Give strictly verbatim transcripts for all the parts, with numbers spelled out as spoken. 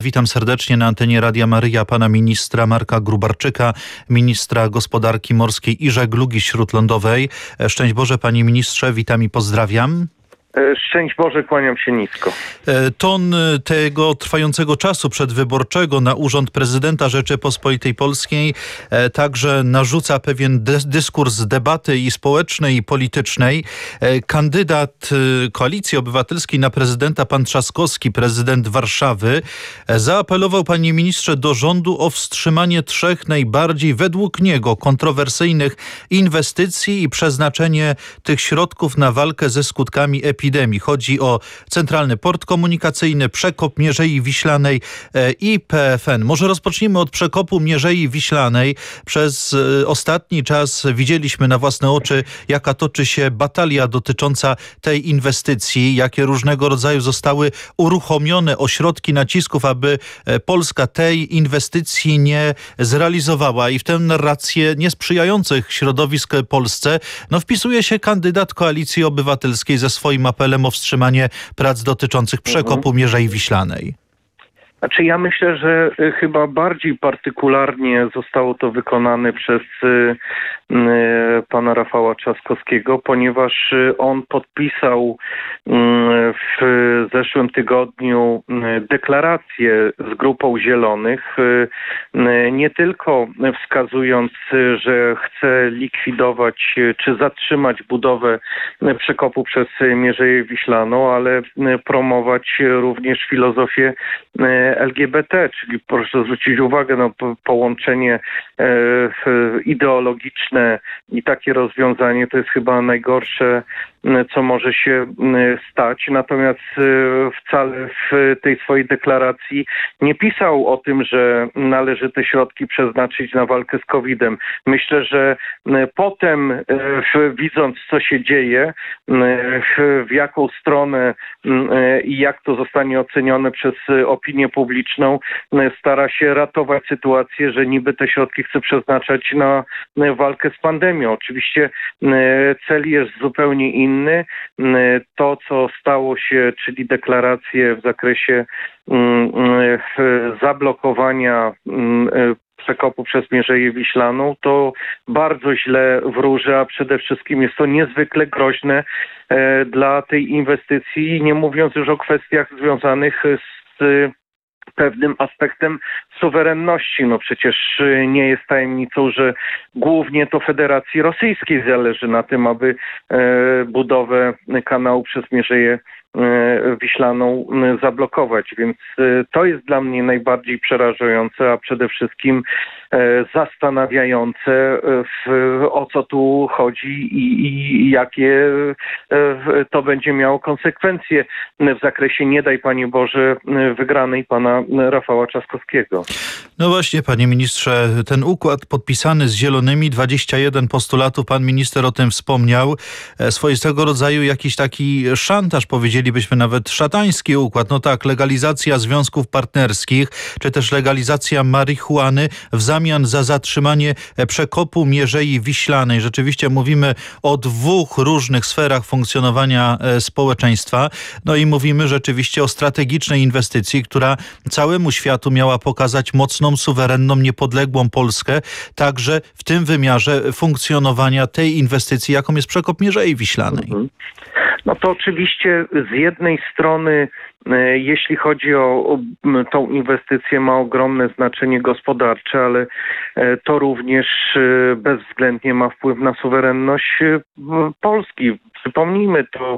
Witam serdecznie na antenie Radia Maryja pana ministra Marka Gróbarczyka, ministra gospodarki morskiej i żeglugi śródlądowej. Szczęść Boże, panie ministrze, witam i pozdrawiam. Szczęść Boże, kłaniam się nisko. Ton tego trwającego czasu przedwyborczego na urząd prezydenta Rzeczypospolitej Polskiej także narzuca pewien dyskurs debaty i społecznej, i politycznej. Kandydat Koalicji Obywatelskiej na prezydenta, pan Trzaskowski, prezydent Warszawy, zaapelował, panie ministrze, do rządu o wstrzymanie trzech najbardziej według niego kontrowersyjnych inwestycji i przeznaczenie tych środków na walkę ze skutkami epidemii. Epidemii. Chodzi o Centralny Port Komunikacyjny, przekop Mierzei Wiślanej i P F N. Może rozpocznijmy od przekopu Mierzei Wiślanej. Przez ostatni czas widzieliśmy na własne oczy, jaka toczy się batalia dotycząca tej inwestycji, jakie różnego rodzaju zostały uruchomione ośrodki nacisków, aby Polska tej inwestycji nie zrealizowała. I w tę narrację niesprzyjających środowisk Polsce no, wpisuje się kandydat Koalicji Obywatelskiej ze swoim apelem o wstrzymanie prac dotyczących przekopu Mierzei Wiślanej. Znaczy ja myślę, że chyba bardziej partykularnie zostało to wykonane przez y, y, pana Rafała Trzaskowskiego, ponieważ on podpisał y, w zeszłym tygodniu y, deklarację z Grupą Zielonych, y, y, nie tylko wskazując, y, że chce likwidować y, czy zatrzymać budowę y, przekopu przez y, Mierzeję Wiślaną, ale y, promować y, również filozofię y, L G B T, czyli proszę zwrócić uwagę na połączenie e, ideologiczne i takie rozwiązanie to jest chyba najgorsze, co może się stać. Natomiast wcale w tej swojej deklaracji nie pisał o tym, że należy te środki przeznaczyć na walkę z kowidem. Myślę, że potem, widząc co się dzieje, w jaką stronę i jak to zostanie ocenione przez opinię publiczną, stara się ratować sytuację, że niby te środki chce przeznaczać na walkę z pandemią. Oczywiście cel jest zupełnie inny. To, co stało się, czyli deklaracje w zakresie zablokowania przekopu przez Mierzeję Wiślaną, to bardzo źle wróży, a przede wszystkim jest to niezwykle groźne dla tej inwestycji, nie mówiąc już o kwestiach związanych z pewnym aspektem suwerenności. No przecież nie jest tajemnicą, że głównie to Federacji Rosyjskiej zależy na tym, aby e, budowę kanału przez Mierzeję Wiślaną zablokować, więc to jest dla mnie najbardziej przerażające, a przede wszystkim zastanawiające, o co tu chodzi i, i jakie to będzie miało konsekwencje w zakresie, nie daj Panie Boże, wygranej pana Rafała Trzaskowskiego. No właśnie, panie ministrze, ten układ podpisany z Zielonymi, dwadzieścia jeden postulatów, pan minister o tym wspomniał, swoistego rodzaju jakiś taki szantaż, powiedzielibyśmy nawet szatański układ. No tak, legalizacja związków partnerskich, czy też legalizacja marihuany w zamian za zatrzymanie przekopu Mierzei Wiślanej. Rzeczywiście mówimy o dwóch różnych sferach funkcjonowania społeczeństwa. No i mówimy rzeczywiście o strategicznej inwestycji, która całemu światu miała pokazać mocną, suwerenną, niepodległą Polskę, także w tym wymiarze funkcjonowania tej inwestycji, jaką jest przekop Mierzei Wiślanej. Mhm. No to oczywiście z jednej strony, jeśli chodzi o, o tą inwestycję, ma ogromne znaczenie gospodarcze, ale to również bezwzględnie ma wpływ na suwerenność Polski. Przypomnijmy, to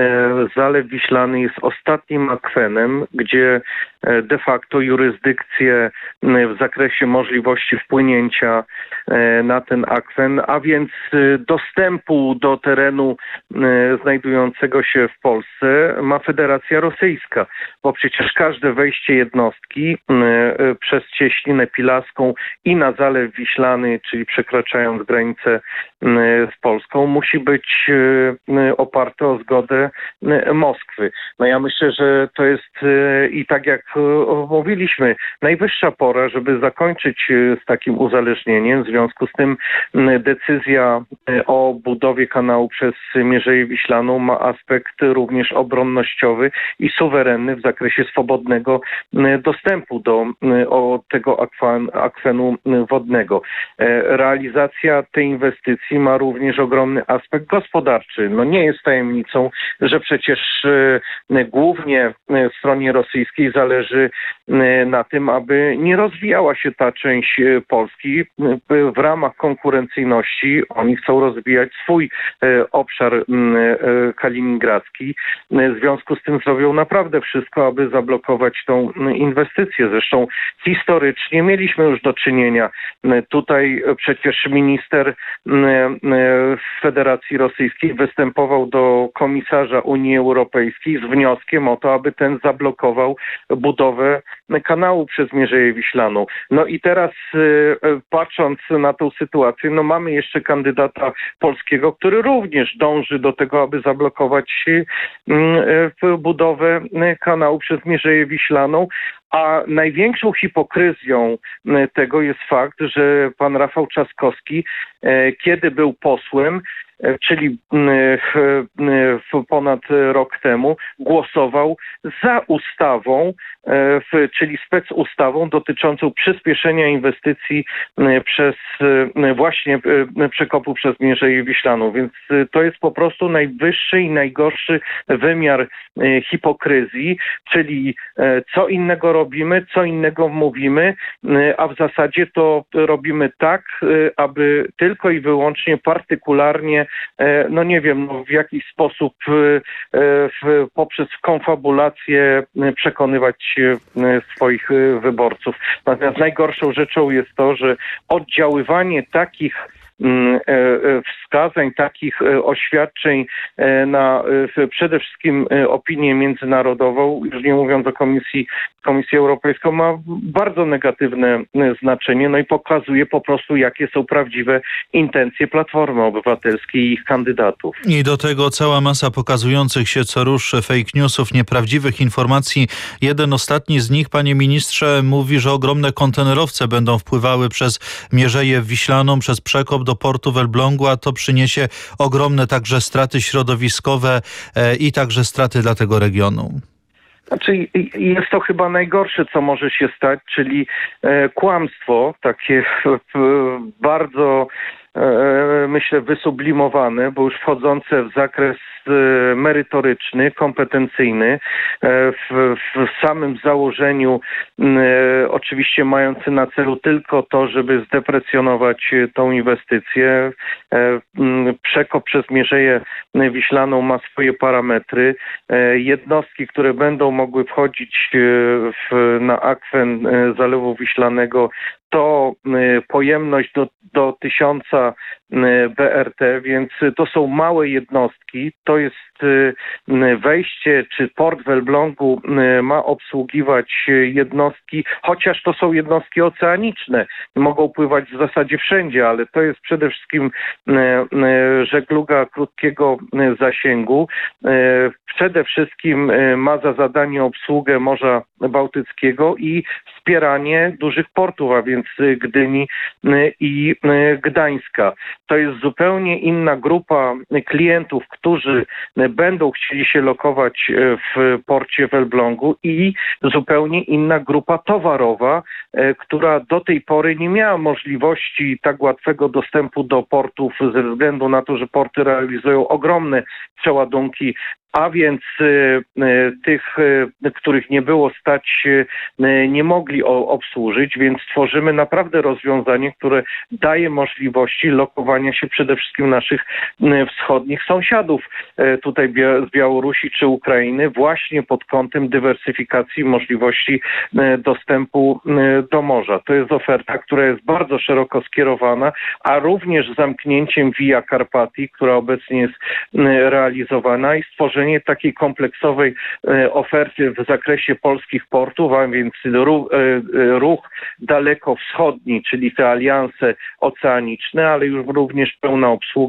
Zalew Wiślany jest ostatnim akwenem, gdzie de facto jurysdykcję w zakresie możliwości wpłynięcia na ten akwen, a więc dostępu do terenu znajdującego się w Polsce, ma Federacja Rosyjska, bo przecież każde wejście jednostki przez Cieśninę Pilaską i na Zalew Wiślany, czyli przekraczając granicę z Polską, musi być oparte o zgodę Moskwy. No ja myślę, że to jest i tak jak mówiliśmy, najwyższa pora, żeby zakończyć z takim uzależnieniem. W związku z tym decyzja o budowie kanału przez Mierzeję Wiślaną ma aspekt również obronnościowy i suwerenny suwerenny w zakresie swobodnego dostępu do o tego akwen, akwenu wodnego. Realizacja tej inwestycji ma również ogromny aspekt gospodarczy. No nie jest tajemnicą, że przecież głównie stronie rosyjskiej zależy na tym, aby nie rozwijała się ta część Polski. W ramach konkurencyjności oni chcą rozwijać swój obszar kaliningradzki. W związku z tym zrobią naprawdę wszystko, aby zablokować tą inwestycję. Zresztą historycznie mieliśmy już do czynienia. Tutaj przecież minister Federacji Rosyjskiej występował do komisarza Unii Europejskiej z wnioskiem o to, aby ten zablokował budowę kanału przez Mierzeję Wiślaną. No i teraz patrząc na tą sytuację, no mamy jeszcze kandydata polskiego, który również dąży do tego, aby zablokować budowę kanału przez Mierzeję Wiślaną. A największą hipokryzją tego jest fakt, że pan Rafał Trzaskowski, kiedy był posłem, czyli ponad rok temu, głosował za ustawą, czyli specustawą dotyczącą przyspieszenia inwestycji przez właśnie przekopu przez Mierzeję Wiślaną. Więc to jest po prostu najwyższy i najgorszy wymiar hipokryzji, czyli co innego robimy, co innego mówimy, a w zasadzie to robimy tak, aby tylko i wyłącznie partykularnie, no nie wiem, no w jakiś sposób poprzez konfabulację przekonywać swoich wyborców. Natomiast najgorszą rzeczą jest to, że oddziaływanie takich wskazań, takich oświadczeń na przede wszystkim opinię międzynarodową, już nie mówiąc o Komisji, Komisji Europejską, ma bardzo negatywne znaczenie, no i pokazuje po prostu, jakie są prawdziwe intencje Platformy Obywatelskiej i ich kandydatów. I do tego cała masa pokazujących się co rusz fake newsów, nieprawdziwych informacji. Jeden ostatni z nich, panie ministrze, mówi, że ogromne kontenerowce będą wpływały przez Mierzeję Wiślaną, przez przekop do portu w Elblągu, a to przyniesie ogromne także straty środowiskowe i także straty dla tego regionu. Znaczy, jest to chyba najgorsze, co może się stać, czyli kłamstwo, takie bardzo, myślę, wysublimowane, bo już wchodzące w zakres merytoryczny, kompetencyjny, w, w samym założeniu oczywiście mający na celu tylko to, żeby zdeprecjonować tą inwestycję. Przekop przez Mierzeję Wiślaną ma swoje parametry. Jednostki, które będą mogły wchodzić w, na akwen Zalewu Wiślanego, to pojemność do, do tysiąca B R T, więc to są małe jednostki. To jest wejście, czy port w Elblągu ma obsługiwać jednostki, chociaż to są jednostki oceaniczne. Mogą pływać w zasadzie wszędzie, ale to jest przede wszystkim żegluga krótkiego zasięgu. Przede wszystkim ma za zadanie obsługę Morza Bałtyckiego i wspieranie dużych portów, a więc Gdyni i Gdańska. To jest zupełnie inna grupa klientów, którzy będą chcieli się lokować w porcie w Elblągu i zupełnie inna grupa towarowa, która do tej pory nie miała możliwości tak łatwego dostępu do portów ze względu na to, że porty realizują ogromne przeładunki, a więc y, y, tych, y, których nie było stać, y, nie mogli o, obsłużyć, więc tworzymy naprawdę rozwiązanie, które daje możliwości lokowania się przede wszystkim naszych y, wschodnich sąsiadów, y, tutaj bia- z Białorusi czy Ukrainy, właśnie pod kątem dywersyfikacji możliwości y, dostępu y, do morza. To jest oferta, która jest bardzo szeroko skierowana, a również zamknięciem Via Carpatii, która obecnie jest y, realizowana i stworzenie takiej kompleksowej e, oferty w zakresie polskich portów, a więc ruch, e, ruch dalekowschodni, czyli te alianse oceaniczne, ale już również pełna obsługa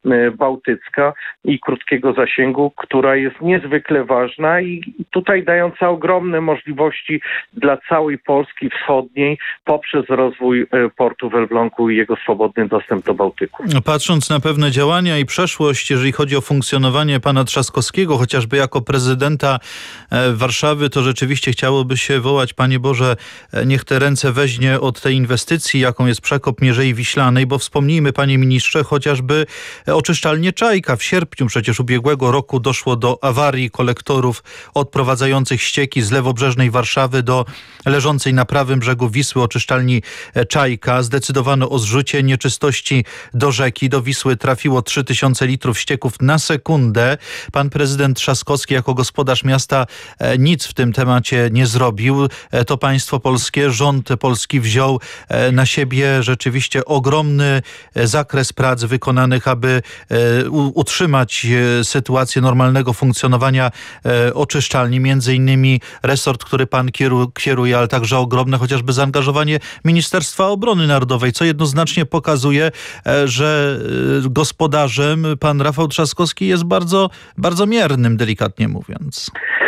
bałtycka i krótkiego zasięgu, która jest niezwykle ważna i tutaj dająca ogromne możliwości dla całej Polski wschodniej poprzez rozwój portu w Elblągu i jego swobodny dostęp do Bałtyku. Patrząc na pewne działania i przeszłość, jeżeli chodzi o funkcjonowanie pana Trzaskowskiego, chociażby jako prezydenta Warszawy, to rzeczywiście chciałoby się wołać: Panie Boże, niech te ręce weźmie od tej inwestycji, jaką jest przekop Mierzei Wiślanej, bo wspomnijmy, panie ministrze, chociażby oczyszczalnię Czajka. W sierpniu przecież ubiegłego roku doszło do awarii kolektorów odprowadzających ścieki z lewobrzeżnej Warszawy do leżącej na prawym brzegu Wisły oczyszczalni Czajka. Zdecydowano o zrzucie nieczystości do rzeki. Do Wisły trafiło trzy tysiące litrów ścieków na sekundę. Pan prezydent Trzaskowski jako gospodarz miasta nic w tym temacie nie zrobił. To państwo polskie, rząd polski wziął na siebie rzeczywiście ogromny zakres prac wykonanych, aby utrzymać sytuację normalnego funkcjonowania oczyszczalni. Między innymi resort, który pan kieruje, ale także ogromne chociażby zaangażowanie Ministerstwa Obrony Narodowej, co jednoznacznie pokazuje, że gospodarzem pan Rafał Trzaskowski jest bardzo, bardzo miernym, delikatnie mówiąc.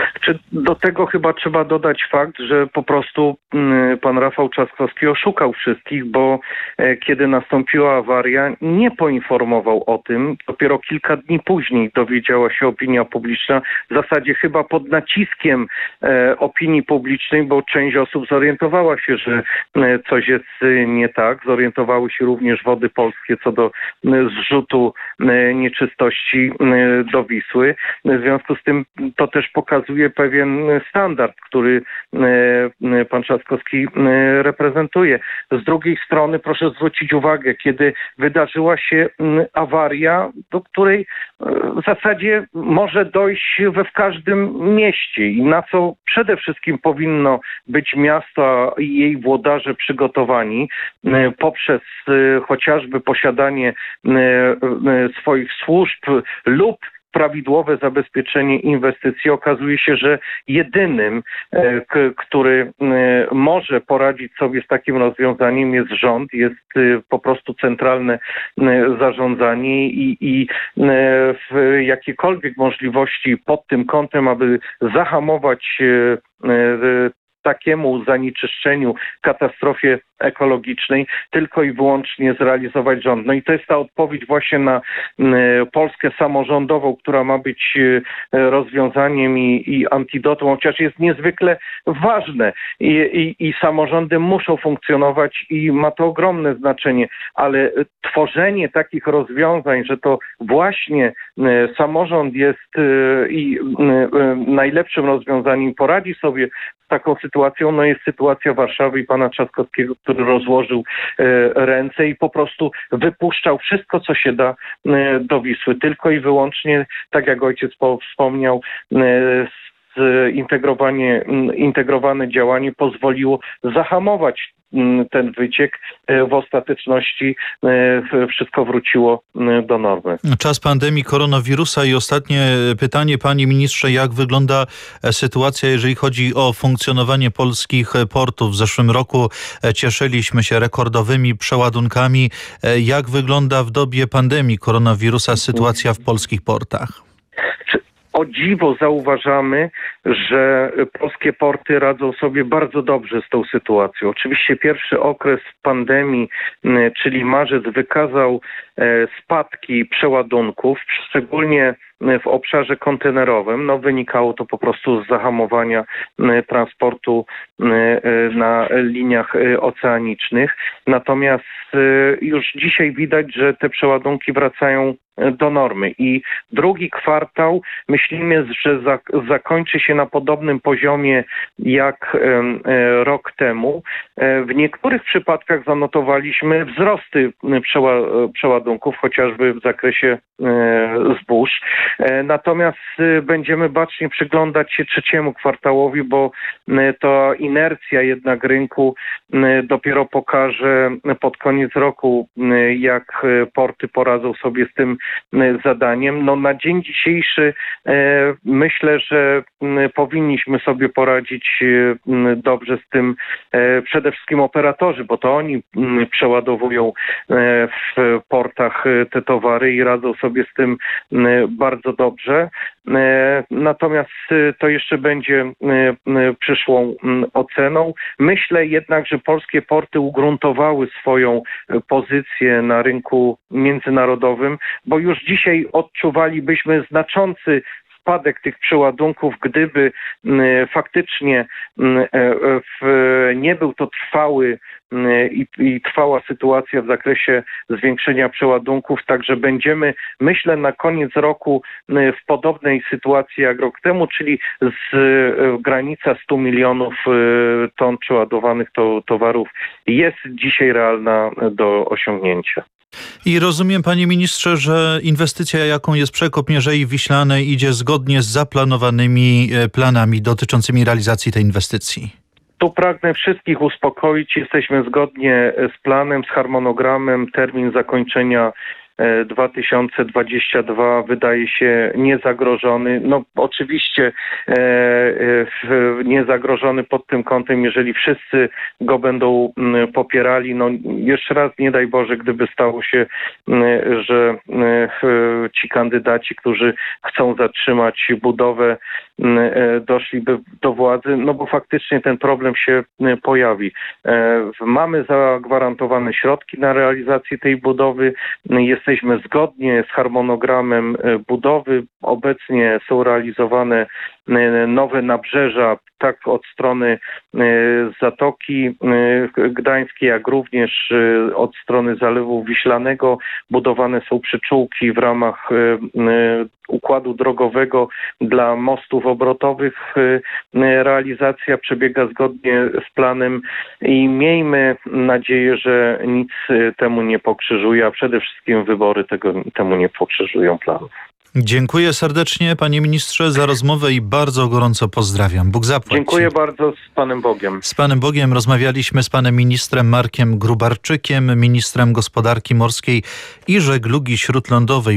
Do tego chyba trzeba dodać fakt, że po prostu pan Rafał Trzaskowski oszukał wszystkich, bo kiedy nastąpiła awaria, nie poinformował o tym. Dopiero kilka dni później dowiedziała się opinia publiczna, w zasadzie chyba pod naciskiem opinii publicznej, bo część osób zorientowała się, że coś jest nie tak. Zorientowały się również Wody Polskie co do zrzutu nieczystości do Wisły. W związku z tym to też pokazuje pewien standard, który pan Trzaskowski reprezentuje. Z drugiej strony proszę zwrócić uwagę, kiedy wydarzyła się awaria, do której w zasadzie może dojść we w każdym mieście i na co przede wszystkim powinno być miasto i jej włodarze przygotowani poprzez chociażby posiadanie swoich służb lub prawidłowe zabezpieczenie inwestycji. Okazuje się, że jedynym, k- który może poradzić sobie z takim rozwiązaniem jest rząd, jest po prostu centralne zarządzanie i, i w jakiekolwiek możliwości pod tym kątem, aby zahamować takiemu zanieczyszczeniu, katastrofie ekologicznej, tylko i wyłącznie zrealizować rząd. No i to jest ta odpowiedź właśnie na Polskę samorządową, która ma być rozwiązaniem i, i antidotą, chociaż jest niezwykle ważne I, i, i samorządy muszą funkcjonować i ma to ogromne znaczenie, ale tworzenie takich rozwiązań, że to właśnie samorząd jest i najlepszym rozwiązaniem, poradzi sobie z taką sytuacją, no jest sytuacja Warszawy i pana Trzaskowskiego, który rozłożył ręce i po prostu wypuszczał wszystko, co się da do Wisły. Tylko i wyłącznie, tak jak ojciec wspomniał, zintegrowanie, integrowane działanie pozwoliło zahamować ten wyciek. W ostateczności wszystko wróciło do normy. Czas pandemii koronawirusa i ostatnie pytanie, panie ministrze, jak wygląda sytuacja, jeżeli chodzi o funkcjonowanie polskich portów? W zeszłym roku cieszyliśmy się rekordowymi przeładunkami. Jak wygląda w dobie pandemii koronawirusa sytuacja w polskich portach? O dziwo zauważamy, że polskie porty radzą sobie bardzo dobrze z tą sytuacją. Oczywiście pierwszy okres pandemii, czyli marzec, wykazał spadki przeładunków, szczególnie w obszarze kontenerowym. No, wynikało to po prostu z zahamowania transportu na liniach oceanicznych. Natomiast już dzisiaj widać, że te przeładunki wracają do normy i drugi kwartał myślimy, że za, zakończy się na podobnym poziomie jak e, rok temu. E, w niektórych przypadkach zanotowaliśmy wzrosty przeła, przeładunków, chociażby w zakresie e, zbóż. E, natomiast e, będziemy bacznie przyglądać się trzeciemu kwartałowi, bo e, to inercja jednak rynku e, dopiero pokaże pod koniec roku, e, jak porty poradzą sobie z tym zadaniem. No na dzień dzisiejszy e, myślę, że powinniśmy sobie poradzić dobrze z tym przede wszystkim operatorzy, bo to oni przeładowują w portach te towary i radzą sobie z tym bardzo dobrze. Natomiast to jeszcze będzie przyszłą oceną. Myślę jednak, że polskie porty ugruntowały swoją pozycję na rynku międzynarodowym, bo już dzisiaj odczuwalibyśmy znaczący spadek tych przeładunków, gdyby faktycznie nie był to trwały I, i trwała sytuacja w zakresie zwiększenia przeładunków, także będziemy, myślę, na koniec roku w podobnej sytuacji jak rok temu, czyli z granica stu milionów ton przeładowanych to, towarów jest dzisiaj realna do osiągnięcia. I rozumiem, panie ministrze, że inwestycja, jaką jest przekop Mierzei Wiślanej, idzie zgodnie z zaplanowanymi planami dotyczącymi realizacji tej inwestycji. Tu pragnę wszystkich uspokoić. Jesteśmy zgodnie z planem, z harmonogramem. Termin zakończenia dwa tysiące dwudziesty drugi wydaje się niezagrożony. No oczywiście e, e, niezagrożony pod tym kątem, jeżeli wszyscy go będą m, popierali. No jeszcze raz, nie daj Boże, gdyby stało się, m, że m, ci kandydaci, którzy chcą zatrzymać budowę, m, doszliby do władzy, no bo faktycznie ten problem się m, pojawi. E, mamy zagwarantowane środki na realizację tej budowy. Jest Jesteśmy zgodnie z harmonogramem budowy. Obecnie są realizowane nowe nabrzeża, tak od strony Zatoki Gdańskiej, jak również od strony Zalewu Wiślanego. Budowane są przyczółki w ramach układu drogowego dla mostów obrotowych. Realizacja przebiega zgodnie z planem i miejmy nadzieję, że nic temu nie pokrzyżuje, a przede wszystkim wybory tego, temu nie pokrzyżują planów. Dziękuję serdecznie, panie ministrze, za rozmowę i bardzo gorąco pozdrawiam. Bóg zapłać. Dziękuję bardzo, z Panem Bogiem. Z Panem Bogiem rozmawialiśmy z panem ministrem Markiem Grubarczykiem, ministrem gospodarki morskiej i żeglugi śródlądowej.